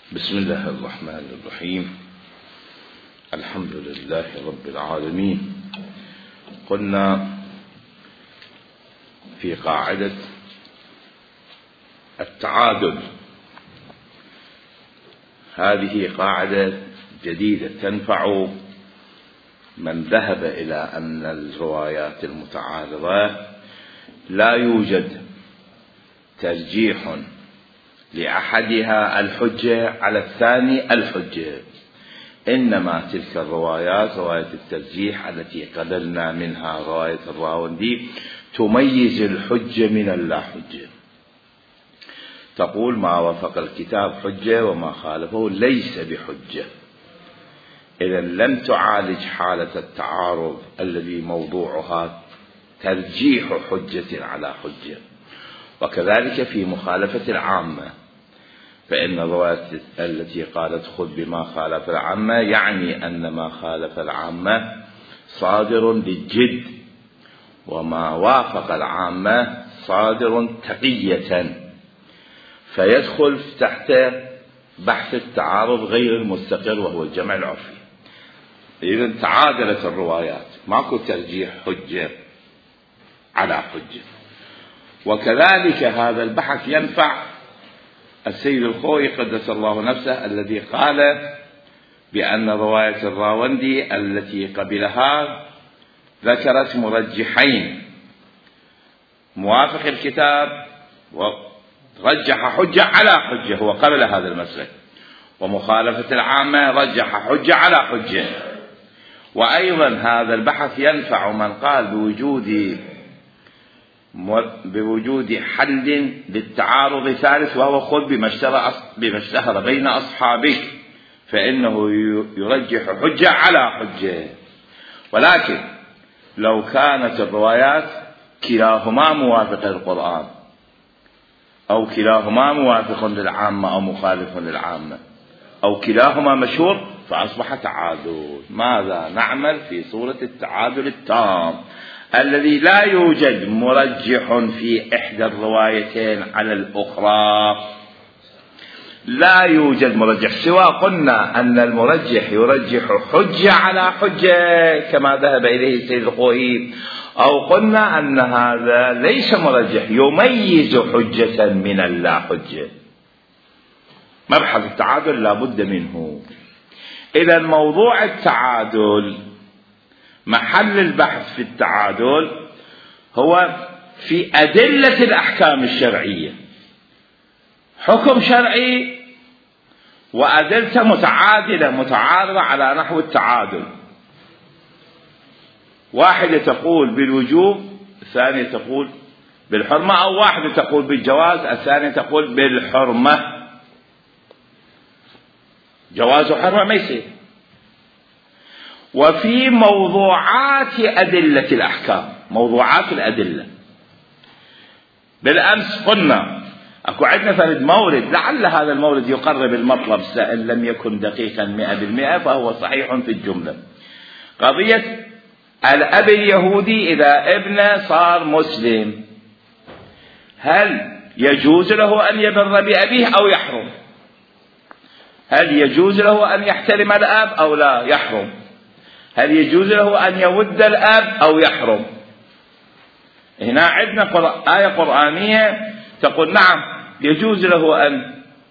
بسم الله الرحمن الرحيم. الحمد لله رب العالمين. قلنا في قاعدة التعادل، هذه قاعدة جديدة تنفع من ذهب إلى أن الروايات المتعارضة لا يوجد ترجيح لأحدها الحجة على الثاني الحجة، إنما تلك الروايات رواية الترجيح التي قدرنا منها رواية الراوندي تميز الحجة من اللا حجة، تقول ما وافق الكتاب حجة وما خالفه ليس بحجة. إذا لم تعالج حالة التعارض الذي موضوعها ترجيح حجة على حجة. وكذلك في مخالفة العامة، فإن الرواية التي قالت خذ بما خالف العامة يعني أن ما خالف العامة صادر بالجد، وما وافق العامة صادر تقية، فيدخل تحت بحث التعارض غير المستقر وهو الجمع العرفي. إذن تعادلت الروايات، ماكو ترجيح حجة على حجة. وكذلك هذا البحث ينفع السيد الخوئي قدس الله نفسه الذي قال بأن رواية الراوندي التي قبلها ذكرت مرجحين، موافق الكتاب ورجح حجة على حجة، هو قبل هذا المسلك، ومخالفة العامة رجح حجة على حجة. وأيضا هذا البحث ينفع من قال بوجود حل للتعارض ثالث، وهو خذ بما اشتهر بين أصحابك، فإنه يرجح حجة على حجة. ولكن لو كانت الروايات كلاهما موافق للقرآن أو كلاهما موافق للعامة أو مخالف للعامة أو كلاهما مشهور فأصبح تعادل. ماذا نعمل في صورة التعادل التام الذي لا يوجد مرجح في إحدى الروايتين على الأخرى؟ لا يوجد مرجح، سواء قلنا أن المرجح يرجح حجة على حجة كما ذهب إليه السيد الخوئي، أو قلنا أن هذا ليس مرجح يميز حجة من اللا حجة. مبحث التعادل لا بد منه. إذا موضوع التعادل، محل البحث في التعادل هو في أدلة الأحكام الشرعية، حكم شرعي وأدلة متعادلة متعارضة على نحو التعادل، واحدة تقول بالوجوب، الثانية تقول بالحرمة، أو واحدة تقول بالجواز، الثانية تقول بالحرمة. جواز وحرمة ما يصير. وفي موضوعات أدلة الأحكام، موضوعات الأدلة، بالأمس قلنا أكو عندنا فرد مورد، لعل هذا المورد يقرب المطلب إن لم يكن دقيقا 100% فهو صحيح في الجملة. قضية الأب اليهودي إذا ابنه صار مسلم، هل يجوز له أن يبر بأبيه أو يحرم؟ هل يجوز له أن يحترم الأب أو لا؟ يحرم. هل يجوز له أن يود الأب أو يحرم؟ هنا عندنا آية قرآنية تقول نعم يجوز له أن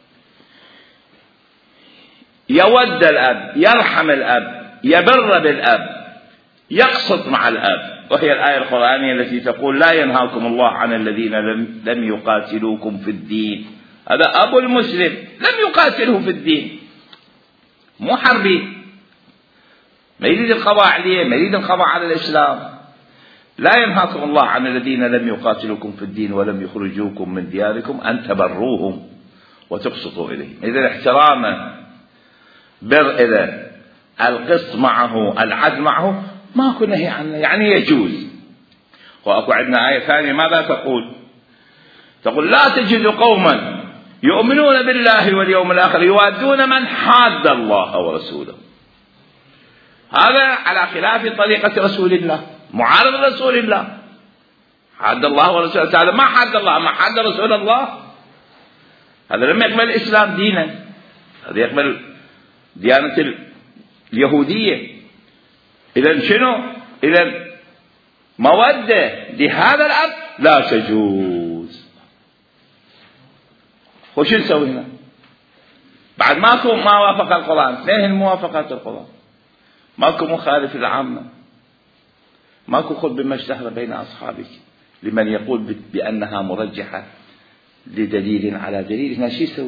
يود الأب، يرحم الأب، يبر بالأب، يقسط مع الأب، وهي الآية القرآنية التي تقول لا ينهاكم الله عن الذين لم يقاتلوكم في الدين. هذا أبو المسلم لم يقاتله في الدين، مو حربي، ما يريد القضاء عليه، ما يريد القضاء على الإسلام. لا ينهاكم الله عن الذين لم يقاتلوكم في الدين ولم يخرجوكم من دياركم أن تبروهم وتقسطوا إليهم. إذا احترامه بر، إذا القسط معه، العدل معه، ما كنا نهي عنه، يعني يجوز. وأكو عندنا آية ثانية ماذا تقول؟ تقول لا تجد قوما يؤمنون بالله واليوم الآخر يوادون من حاد الله ورسوله. هذا على خلاف طريقة رسول الله، معارض رسول الله. حاد الله ورسوله، هذا ما حاد الله، ما حاد رسول الله. هذا لم يقبل الإسلام دينا، هذا يقبل ديانة اليهودية. إذا شنو؟ إذا مودة لهذا الأب لا تجوز. وش نسوي هنا؟ بعد ماكو ما وافق القرآن، اثنين موافقات القرآن، ماكو مخالف العامة، ماكو خذ بما اشتهر بين أصحابك لمن يقول بأنها مرجحة لدليل على دليل. هنا شو يسوي؟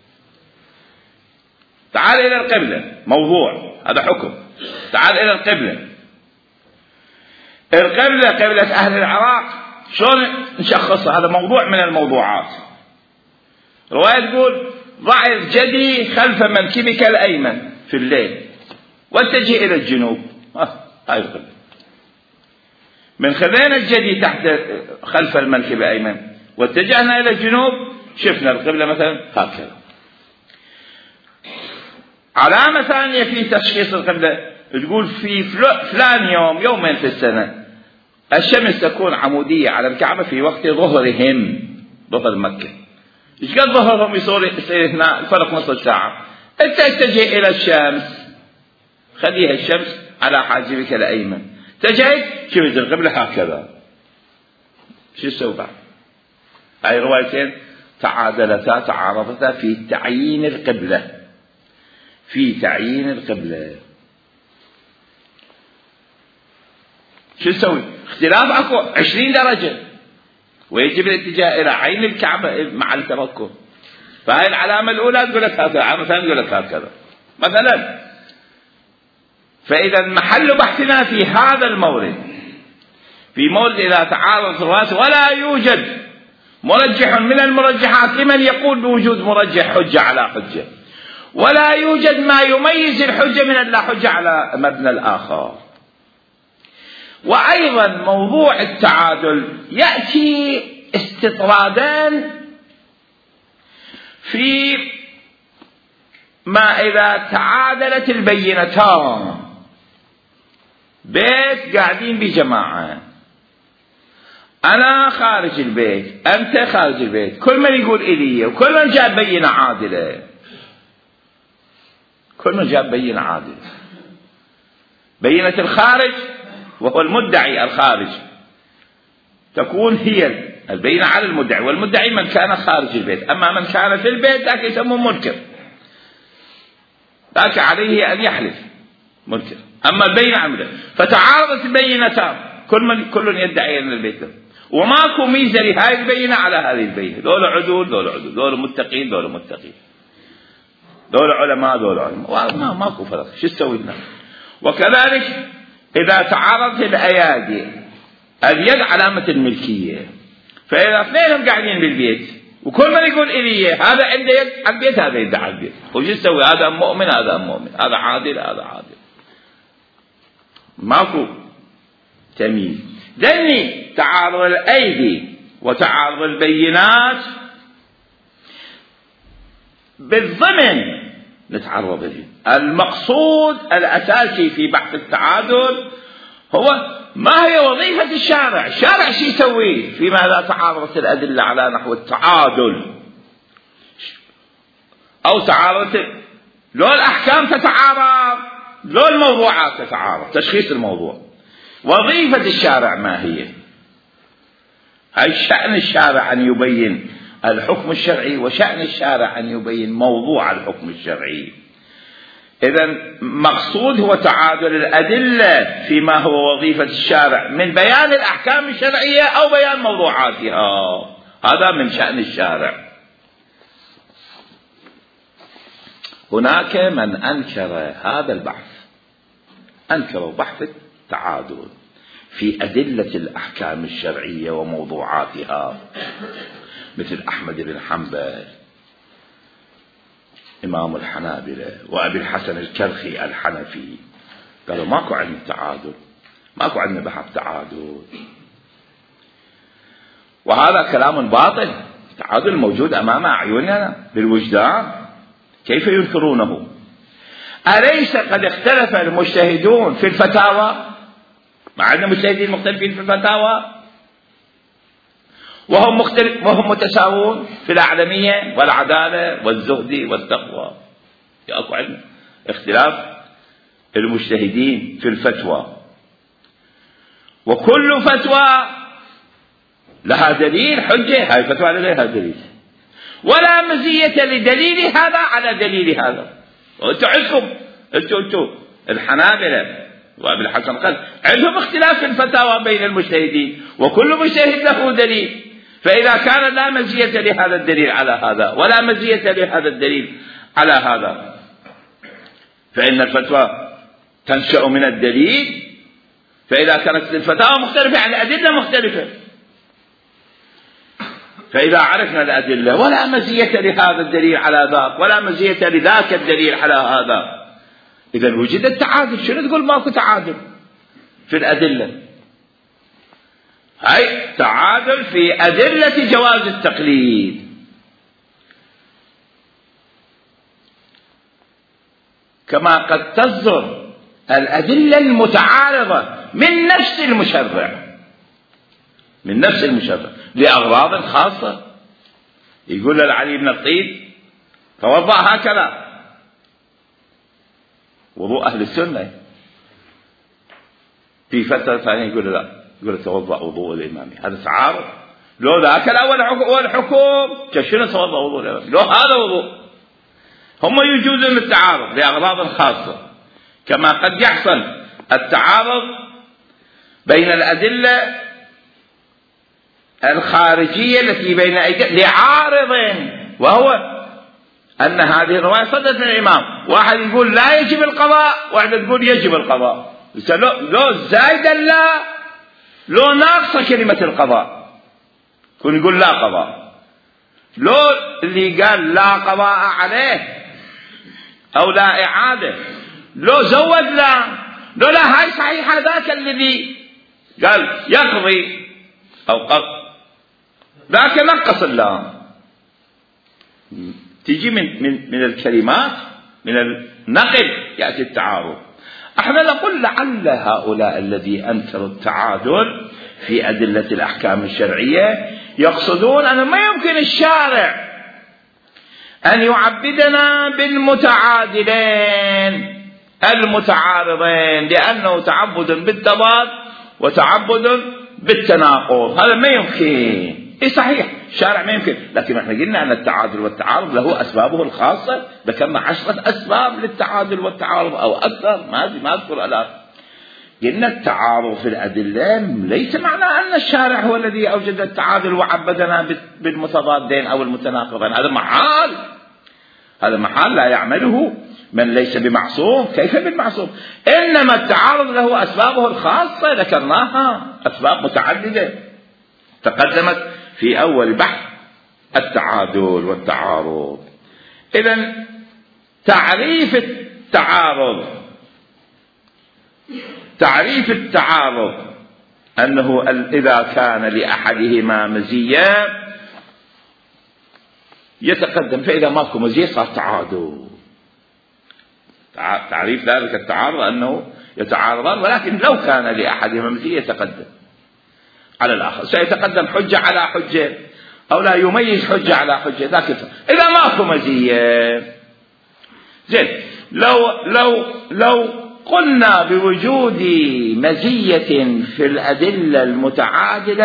تعال إلى القبلة، موضوع هذا حكم. تعال إلى القبلة. القبلة قبلة أهل العراق شلون نشخصها؟ هذا موضوع من الموضوعات. رواية تقول ضع الجدي خلف منكبك الأيمن في الليل واتجه إلى الجنوب. هاي القبلة. من خلينا الجدي تحت خلف المنكب الأيمن واتجهنا إلى الجنوب شفنا القبلة مثلا هكذا. علامة ثانية في تشخيص القبلة تقول في فلان يوم يومين في السنة الشمس تكون عمودية على الكعبة في وقت ظهرهم، ظهر مكة. إيش قد ظهرهم يصير هنا الفرق نص ساعة. أنت اتجه إلى الشمس، خليها الشمس على حاجبك الأيمن، اتجهت شفت القبلة هكذا. شو تسوي بعد؟ هاي روايتين تعادلتا تعارضتا في تعيين القبلة، في تعيين القبلة. شو تسوي؟ اختلاف اكو 20 درجة ويجب الاتجاه الى عين الكعبة مع التمكن. فهاي العلامة الاولى تقول لك هكذا، العلامة الثانية تقول لك هكذا مثلا. فاذا محل بحثنا في هذا المورد، في مورد اذا تعارض الروايات ولا يوجد مرجح من المرجحات لمن يقول بوجود مرجح حجة على حجة، ولا يوجد ما يميز الحجة من اللا حجة على مبنى الآخر. وأيضا موضوع التعادل يأتي استطرادان في ما إذا تعادلت البينتان. بيت قاعدين بجماعة، أنا خارج البيت أنت خارج البيت، كل من يقول إلي وكل من جاب بينة عادلة، كل من جاب بينة عادلة. بينة الخارج وهو المدعي الخارج تكون هي البينة على المدعي، والمدعي من كان خارج البيت. أما من كان في البيت ذاك يسمى منكر، ذاك عليه أن يحلف منكر. أما البينة على المدعي، فتعارضت البينتان، كل يدعي أن البيت له، وماكو ميزة لهذه البينة على هذه البينة. دول عدول دول عدول، دول متقين دول متقين، دول علماء دول علماء، ماكو فرق. شو تسوي لنا؟ وكذلك إذا تعارضت الأيادي، اليد علامة الملكية، فإذا اثنينهم قاعدين بالبيت وكل من يقول إلي هذا عنده يد على البيت هذا يد على البيت، وش تسوي؟ هذا مؤمن هذا مؤمن، هذا عادل هذا عادل، ماكو تمييز. لأني تعارض الأيدي وتعارض البينات بالضمن نتعرض له. المقصود الأساسي في بحث التعادل هو ما هي وظيفة الشارع. الشارع شو يسوي فيما إذا تعارضت الأدلة على نحو التعادل أو تعارضت، لو الأحكام تتعارض لو الموضوعات تتعارض، تشخيص الموضوع. وظيفة الشارع ما هي؟ هاي شأن الشارع أن يبين الحكم الشرعي، وشأن الشارع أن يبين موضوع الحكم الشرعي. إذن مقصود هو تعادل الأدلة فيما هو وظيفة الشارع من بيان الأحكام الشرعية أو بيان موضوعاتها، هذا من شأن الشارع. هناك من أنكر هذا البحث، أنكروا بحث التعادل في أدلة الأحكام الشرعية وموضوعاتها، مثل أحمد بن حنبل إمام الحنابلة وأبي الحسن الكرخي الحنفي، قالوا ماكو عندنا تعادل، ماكو عندنا بحث تعادل، وهذا كلام باطل. التعادل موجود أمام أعيننا بالوجدان، كيف ينكرونه؟ أليس قد اختلف المجتهدون في الفتاوى؟ ما عندنا مجتهدين مختلفين في الفتاوى وهم متساوون في الأعلمية والعدالة والزهد والتقوى. أكو عندنا اختلاف المجتهدين في الفتوى، وكل فتوى لها دليل حجة، هاي الفتوى لها دليل، ولا مزية لدليل هذا على دليل هذا. وانتم عندكم انتم الحنابلة وابن الحسن قال عندهم اختلاف في الفتاوى بين المجتهدين، وكل مجتهد له دليل، فإذا كان لا مزية لهذا الدليل على هذا ولا مزية لهذا الدليل على هذا، فإن الفتوى تنشأ من الدليل. فإذا كانت الفتاوى مختلفة يعني الأدلة مختلفة، فإذا عرفنا الأدلة ولا مزية لهذا الدليل على ذاك ولا مزية لذاك الدليل على هذا، إذا وجد التعادل. شنو تقول ماكو تعادل في الأدلة؟ هاي تعادل في أدلة جواز التقليد. كما قد تصدر الأدلة المتعارضة من نفس المشرع لأغراض خاصة. يقول لعلي بن الطيب توضأ هكذا، وضوء أهل السنة. في فترة ثانية يقول لا، يقول توضأ وضوء الإمام. هذا تعارض. لو ذاك الأول حكم كشنو توضأ وضوء الإمام، لو هذا وضوء. هم يجوزون التعارض لأغراض خاصة، كما قد يحصل التعارض بين الأدلة الخارجية التي بين أيدينا لعارض، وهو أن هذه الرواية صدت من الإمام. واحد يقول لا يجب القضاء، واحد يقول يجب القضاء. لو زايدا لا، لو ناقصة كلمة القضاء كون يقول لا قضاء. لو اللي قال لا قضاء عليه أو لا إعادة، لو زود لا هاي صحيحة. ذاك الذي قال يقضي أو ذاك نقص اللام. تيجي من الكلمات، من النقل يأتي التعارض. احنا نقول لعل هؤلاء الذي أنكروا التعادل في أدلة الأحكام الشرعية يقصدون أن ما يمكن الشارع أن يعبدنا بالمتعادلين المتعارضين، لأنه تعبد بالتضاد وتعبد بالتناقض. هذا ما يمكن. صحيح الشارع ما يمكن، لكن احنا قلنا أن التعادل والتعارض له أسبابه الخاصة. ذكرنا 10 أسباب للتعادل والتعارض أو أكثر، ما أذكر الآن. قلنا التعارض في الأدلة ليس معنى أن الشارع هو الذي أوجد التعادل وعبدنا بالمتضادين أو المتناقضين. هذا محال لا يعمله من ليس بمعصوم. كيف بالمعصوم؟ إنما التعارض له أسبابه الخاصة، ذكرناها أسباب متعددة تقدمت في أول بحث التعادل والتعارض. إذن تعريف التعارض أنه إذا كان لأحدهما مزية يتقدم، فإذا ماكو مزية صار تعادل. تعريف ذلك التعارض أنه يتعارضان، ولكن لو كان لأحدهما مزية يتقدم على الآخر. سيتقدم حجة على حجة أو لا يميز حجة على حجة. ذاك إذا ماكو مزية زين. لو قلنا بوجود مزية في الأدلة المتعادلة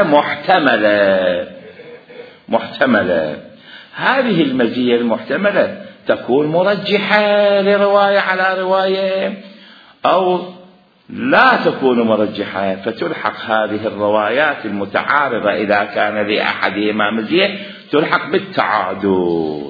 محتملة، هذه المزية المحتملة تكون مرجحة لرواية على رواية أو لا تكون مرجحة، فتلحق هذه الروايات المتعارضة إذا كان لأحدهما مزية تلحق بالتعادل.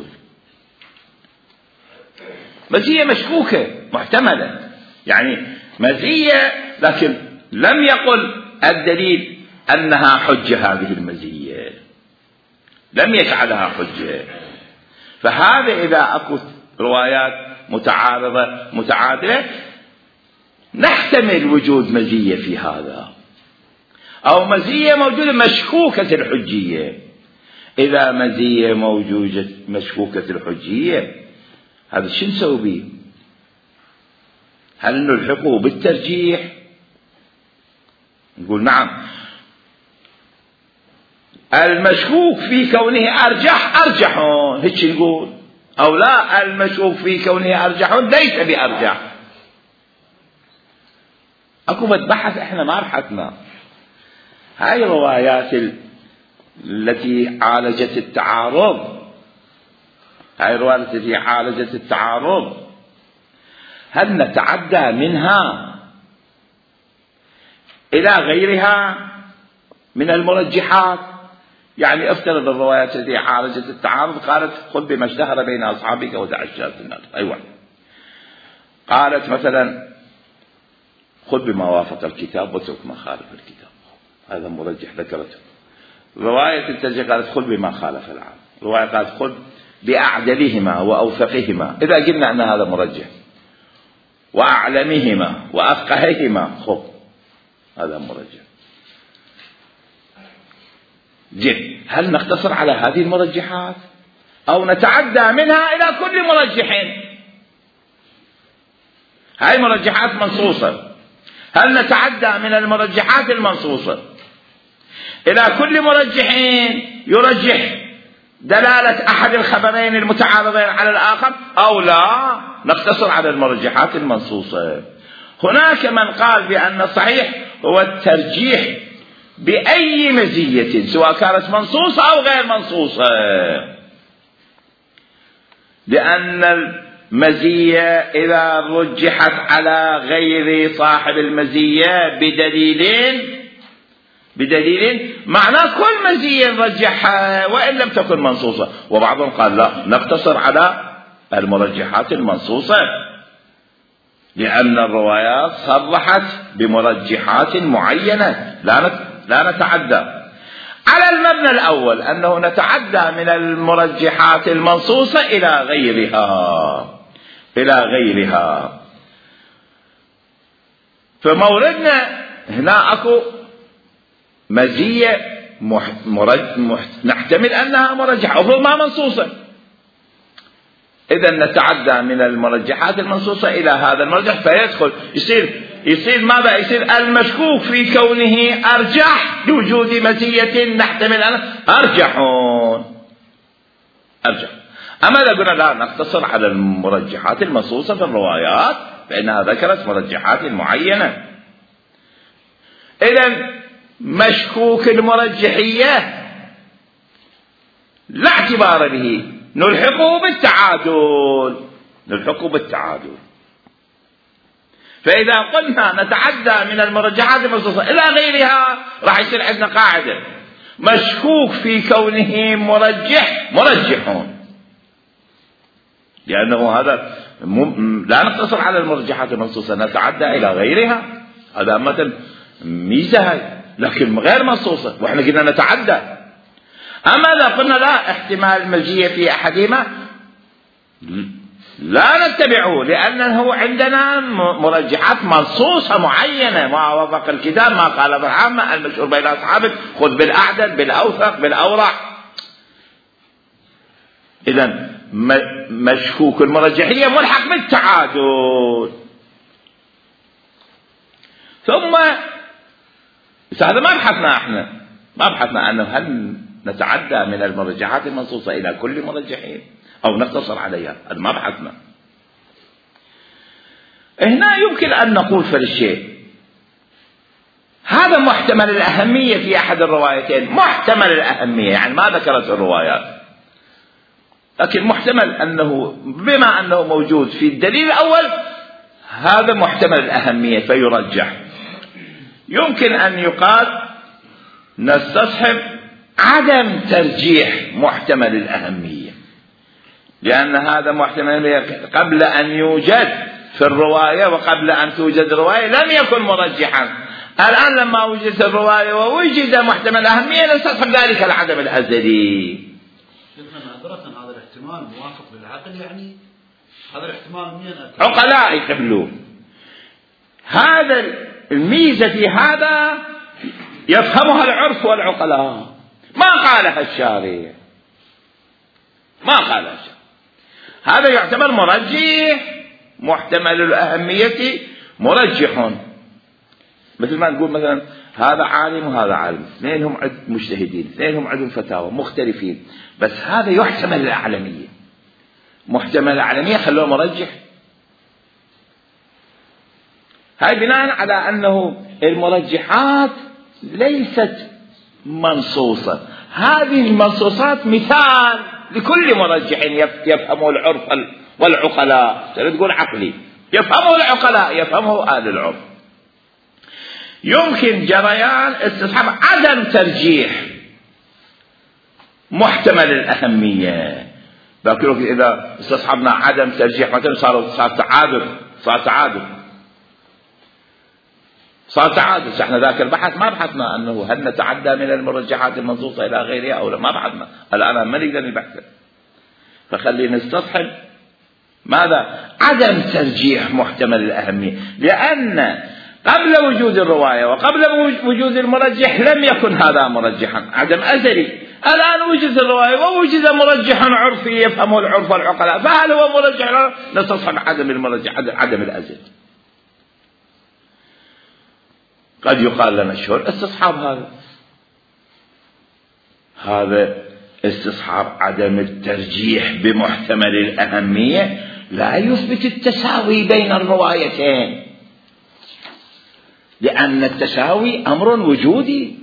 مزية مشكوكة محتملة، يعني مزية لكن لم يقل الدليل أنها حجة. هذه المزية لم يجعلها حجة. فهذا إذا أكو روايات متعادلة نحتمل وجود مزية في هذا، أو مزية موجودة مشكوكة الحجية. إذا مزية موجودة مشكوكة الحجية، هذا شو نسوي به؟ هل نلحقه بالترجيح؟ نقول نعم، المشكوك في كونه أرجحون، هيك نقول أو لا، المشكوك في كونه أرجح ليس بأرجح. أكو بحث إحنا ما بحثنا. هاي الروايات التي عالجت التعارض، هاي الروايات التي عالجت التعارض، هل نتعدى منها إلى غيرها من المرجحات؟ يعني افترض الروايات التي عالجت التعارض قالت خذ بما اشتهر بين أصحابك ودع الشاذ النار، أيوة. قالت مثلا خذ بما وافق الكتاب واترك ما خالف الكتاب، هذا مرجح ذكرته. رواية الترجيح قالت خذ بما خالف العام، رواية قالت خذ بأعدلهما وأوثقهما، إذا قلنا أن هذا مرجح، وأعلمهما وأفقههما خذ، هذا مرجح. جيد، هل نقتصر على هذه المرجحات أو نتعدى منها إلى كل مرجح؟ هاي مرجحات منصوصة، هل نتعدى من المرجحات المنصوصة إلى كل مرجح يرجح دلالة أحد الخبرين المتعارضين على الآخر، أو لا نقتصر على المرجحات المنصوصة؟ هناك من قال بأن الصحيح هو الترجيح بأي مزية سواء كانت منصوصة أو غير منصوصة، لأن المزية إذا رجحت على غير صاحب المزية بدليل معناه كل مزية نرجحها وإن لم تكن منصوصة. وبعضهم قال لا، نقتصر على المرجحات المنصوصة، لأن الروايات صرحت بمرجحات معينة، لا نتعدى. على المبنى الأول أنه نتعدى من المرجحات المنصوصة إلى غيرها. فموردنا هنا أكو مزية نحتمل أنها مرجحة أو ما منصوصة، إذا نتعدى من المرجحات المنصوصة إلى هذا المرجح، فيدخل يصير ماذا؟ يصير المشكوك في كونه أرجح لوجود مزية نحتمل أنها أرجح. أما إذا قلنا لا، نقتصر على المرجحات المنصوصة في الروايات فإنها ذكرت مرجحات معينة، إذا مشكوك المرجحية لا اعتبار به، نلحقه بالتعادل. فإذا قلنا نتعدى من المرجحات المنصوصة إلى غيرها راح يصير عندنا قاعدة: مشكوك في كونه مرجح، لأنه هذا لا نقتصر على المرجحات المنصوصة، نتعدى إلى غيرها. هذا مثل ميزة هاي، لكن غير منصوصة وإحنا قلنا نتعدى. أما إذا قلنا لا، احتمال المزية في أحدهما لا نتبعه، لأنه عندنا مرجحات منصوصة معينة: ما وافق الكتاب، ما قال بالعامة، المشهور بين أصحابك، خذ بالأعدل بالأوثق بالأورع. إذن مشكوك المرجحية ملحق بالتعادل. ثم هذا ما بحثنا أنه هل نتعدى من المرجحات المنصوصة إلى كل مرجحين أو نقتصر عليها، هذا ما بحثنا. هنا يمكن أن نقول في الشيء هذا محتمل الأهمية في أحد الروايتين، محتمل الأهمية يعني ما ذكرت الروايات، لكن محتمل أنه بما أنه موجود في الدليل الأول هذا محتمل الأهمية فيرجح. يمكن أن يقال نستصحب عدم ترجيح محتمل الأهمية، لأن هذا محتمل قبل أن يوجد في الرواية وقبل أن توجد الرواية لم يكن مرجحا. الآن لما وجدت الرواية ووجد محتمل الأهمية نستصحب ذلك العدم الأزلي. هذا الاحتمال موافق للعقل، يعني هذا الاحتمال مين عقلاء يقبلون. هذا الميزة في هذا يفهمها العرف والعقلاء، ما قالها الشارع. هذا يعتبر مرجح، محتمل الأهمية مرجح. مثل ما نقول مثلا هذا عالم وهذا عالم، اثنينهم مجتهدين، اثنينهم عندهم فتاوى مختلفين، بس هذا يحتمل الأعلمية محتمل الأعلمية خلوه مرجح. هاي بناء على أنه المرجحات ليست منصوصة، هذه المنصوصات مثال لكل مرجح يفهمه العرف والعقلاء. تقول عقلي يفهمه العقلاء، يفهمه أهل العرف. يمكن جريان استصحاب عدم ترجيح محتمل الأهمية. بقولك إذا استصحبنا عدم ترجيح مثلا صار تعادل. احنا ذاك البحث ما بحثنا أنه هل نتعدى من المرجحات المنصوصة إلى غيرها أو لا، ما بحثنا. الآن ما نقدر نبحث، فخلينا نستصحب ماذا؟ عدم ترجيح محتمل الأهمية، لأن قبل وجود الرواية وقبل وجود المرجح لم يكن هذا مرجحا، عدم أزلي. الآن وجد الرواية ووجد مرجح عرفي يفهمه العرف والعقلاء، فهل هو مرجح؟ نستصحب عدم المرجح، عدم الأزل. قد يقال لنا شو الاستصحاب هذا استصحاب عدم الترجيح بمحتمل الأهمية لا يثبت التساوي بين الروايتين، لأن التساوي أمر وجودي.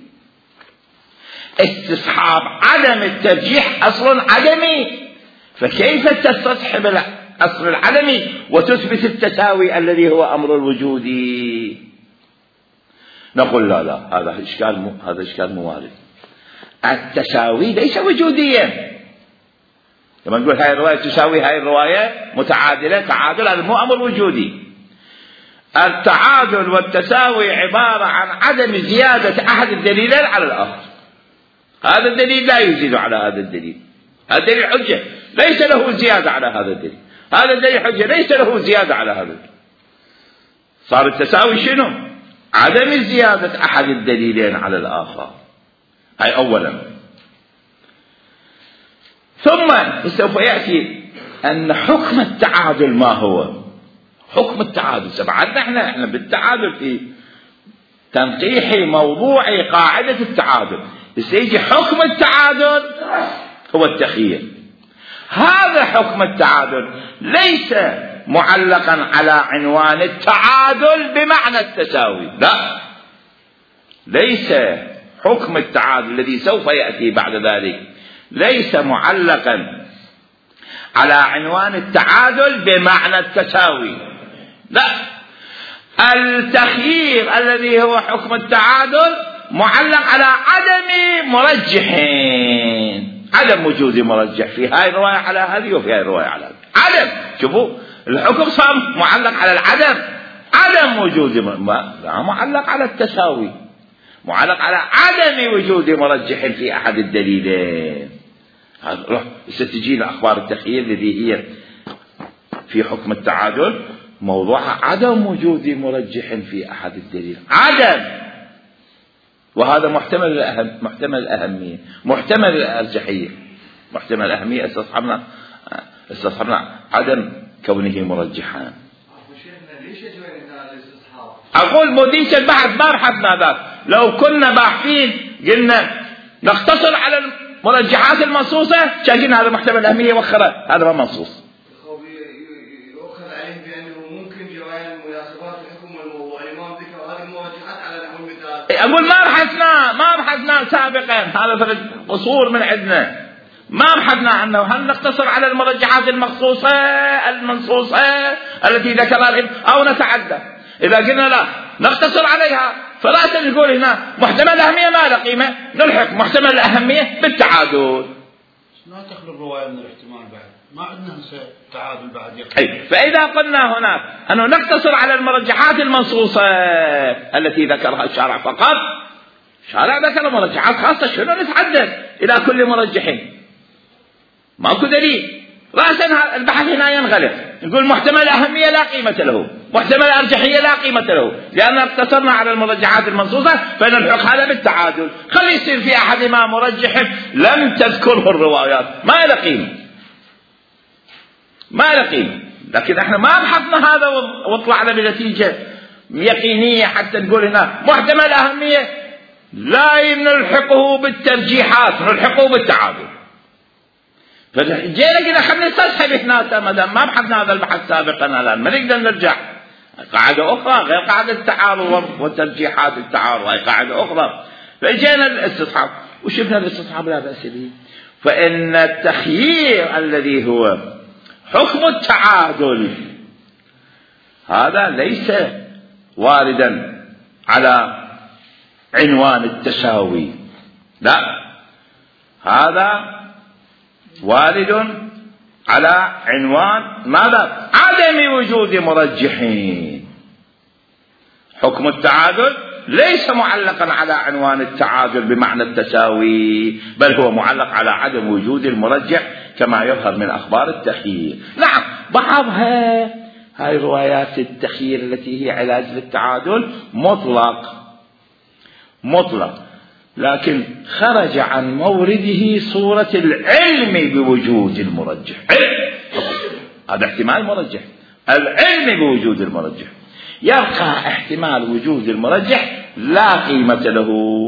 استصحاب عدم الترجيح أصل عدمي، فكيف تستصحب الأصل العدمي وتثبت التساوي الذي هو أمر وجودي؟ نقول لا هذا إشكال موارد. التساوي ليس وجوديا. لما نقول هاي الرواية تساوي هاي الرواية متعادلة، تعادل هذا مو أمر وجودي. التعادل والتساوي عبارة عن عدم زيادة أحد الدليلين على الآخر. هذا الدليل لا يزيد على هذا الدليل، هذا الدليل حجة ليس له زيادة على هذا الدليل، هذا الدليل حجة ليس له زيادة على هذا الدليل. صار التساوي شنو؟ عدم زيادة أحد الدليلين على الآخر. هاي أولا. ثم سوف يأتي أن حكم التعادل ما هو؟ حكم التعادل سبعدنا احنا بالتعادل في تنقيح موضوع قاعدة التعادل. يجي حكم التعادل هو التخيير. هذا حكم التعادل ليس معلقا على عنوان التعادل بمعنى التساوي، لا، ليس حكم التعادل الذي سوف يأتي بعد ذلك ليس معلقا على عنوان التعادل بمعنى التساوي، لا. التخيير الذي هو حكم التعادل معلق على عدم مرجحين، عدم وجود مرجح في هاي الرواية على هذه وفي هاي الرواية على هذه. عدم، شوفوا الحكم صار معلق على العدم، عدم وجود لا معلق على التساوي، معلق على عدم وجود مرجح في أحد الدليلين. ستجينا أخبار التخيير الذي هي في حكم التعادل موضوعها عدم وجود مرجح في أحد الدليل، عدم. وهذا محتمل الأهمية، محتمل الأرجحية، محتمل الأهمية استصحبنا عدم كونه مرجحا. أقول مديش البحث ما بحثنا ذاك، لو كنا باحثين قلنا نقتصر على المرجحات المنصوصة شاكين هذا محتمل الأهمية وخرج، هذا ما منصوص. يؤخذ عليه بأنه ممكن جريان مناسبات الحكم والموضوع الإمام ذكر هذه المرجحات على نحو المثال. أقول ما بحثنا سابقا، هذا قصور من عندنا، ما بحثنا عنه. هل نقتصر على المرجحات المنصوصة التي ذكرها أو نتعدى؟ إذا قلنا لا نقتصر عليها فلا تقول هنا محتمل الأهمية ما له قيمة، نلحق محتمل الأهمية بالتعادل. ما تخلو الرواية من الاحتمال بعد، ما عندنا تعادل بعد يقين. فإذا قلنا هناك أنه نقتصر على المرجحات المنصوصة التي ذكرها الشارع فقط، الشارع ذكر مرجحات خاصة، شنو نتعدد إلى كل مرجحين؟ ماكو دليل. رأسا البحث هنا ينغلق، نقول محتمل الأهمية لا قيمة له، محتمل الأرجحية لا قيمة له، لأن اقتصرنا على المرجحات المنصوصة فنلحق هذا بالتعادل. خلي يصير في أحدهما مرجح لم تذكره الروايات ما له قيمة، ما له قيمة. لكن احنا ما بحثنا هذا وطلعنا بنتيجة يقينية حتى نقول هنا محتمل الأهمية لا نلحقه بالترجيحات، نلحقه بالتعادل. فجينا قلنا خلينا نستصحب هنا ما دام ما بحثنا هذا البحث سابقا الآن ما نقدر نرجع. قاعدة أخرى غير قاعدة التعارض وترجيحات التعارض، هاي قاعدة أخرى. فجينا الاستصحاب وشفنا الاستصحاب لا بأس به. فإن التخيير الذي هو حكم التعادل هذا ليس واردا على عنوان التساوي، لا، هذا وارد على عنوان ماذا؟ عدم وجود مرجحين. حكم التعادل ليس معلقا على عنوان التعادل بمعنى التساوي، بل هو معلق على عدم وجود المرجح كما يظهر من أخبار التخيير. نعم بعضها هاي روايات التخيير التي هي علاج للتعادل مطلق، لكن خرج عن مورده صورة العلم بوجود المرجح. هذا احتمال مرجح، العلم بوجود المرجح. يبقى احتمال وجود المرجح لا قيمة له،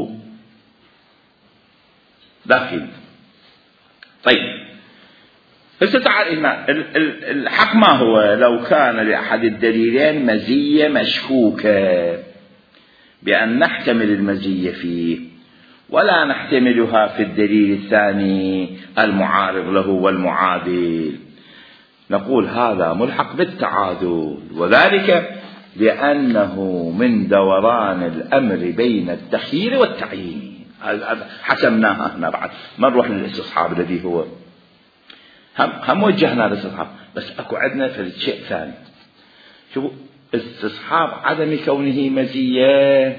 لا قيمة. طيب فتعال هنا الحق ما هو؟ لو كان لأحد الدليلين مزية مشكوكة بأن نحتمل المزية فيه ولا نحتملها في الدليل الثاني المعارض له والمعادل، نقول هذا ملحق بالتعادل، وذلك لأنه من دوران الأمر بين التخيير والتعيين. حسمناها هنا بعد ما نروح للاستصحاب الذي هو هم وجهنا للاستصحاب، بس اكو عندنا في شيء ثاني. شوفوا استصحاب عدم كونه مزية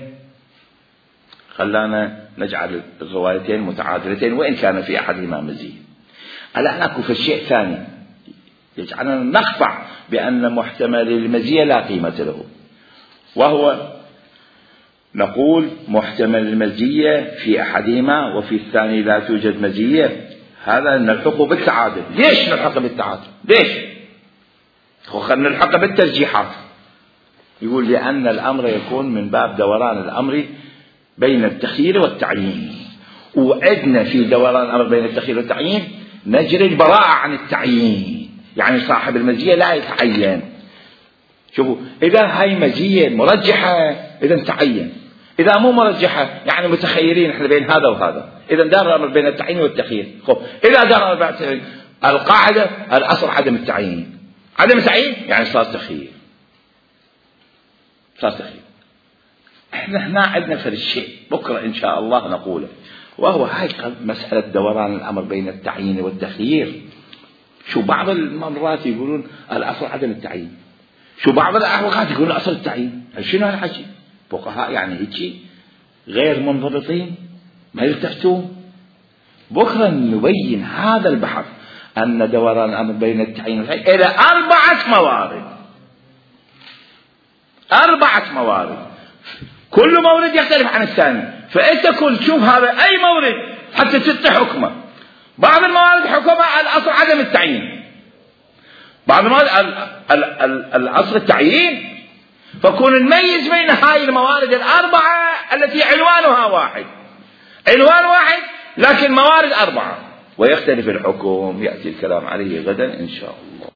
خلانا نجعل الروايتين متعادلتين وإن كان في أحدهما مزية. الآن اكو في شيء ثاني يجعلنا نخضع بأن محتمل المزية لا قيمة له، وهو نقول محتمل المزية في أحدهما وفي الثاني لا توجد مزية. هذا نلحقه بالتعادل. ليش نلحقه بالتعادل؟ ليش؟ خلنا نلحقه بالترجيحات. يقول لأن الأمر يكون من باب دوران الأمر بين التخيير والتعيين، وعدنا في دوران الأمر بين التخيير والتعيين نجري البراءة عن التعيين، يعني صاحب المزية لا يتعين. شوفوا إذا هاي مزية مرجحة إذا تعين، إذا مو مرجحة يعني متخيرين إحنا بين هذا وهذا، إذا دار الأمر بين التعيين والتخيير. خب إذا دار الأمر بين التعيين، القاعدة الأصل عدم التعيين، عدم التعيين يعني صار تخيير، صار تخيير. إحنا هنا عندنا فرق شيء بكرة إن شاء الله نقوله، وهو هاي مسألة دوران الأمر بين التعيين والتخيير. شو بعض المرات يقولون الأصل عدم التعيين، شو بعض الأوقات يقولون الأصل التعيين. شنو هالحكي؟ فقهاء يعني هيك غير منضبطين ما يلتفتون. بكرة نبين هذا البحث أن دوران الأمر بين التعيين والتخيير إلى 4 موارد، 4 موارد، كل مورد يختلف عن الثاني. فأنت كل تشوف هذا أي مورد حتى تتح حكمه. بعض الموارد حكمها الأصل عدم التعيين، بعض الموارد الأصل التعيين، فكون نميز بين هاي الموارد 4 التي عنوانها واحد، عنوان واحد لكن موارد 4 ويختلف الحكم. يأتي الكلام عليه غدا إن شاء الله.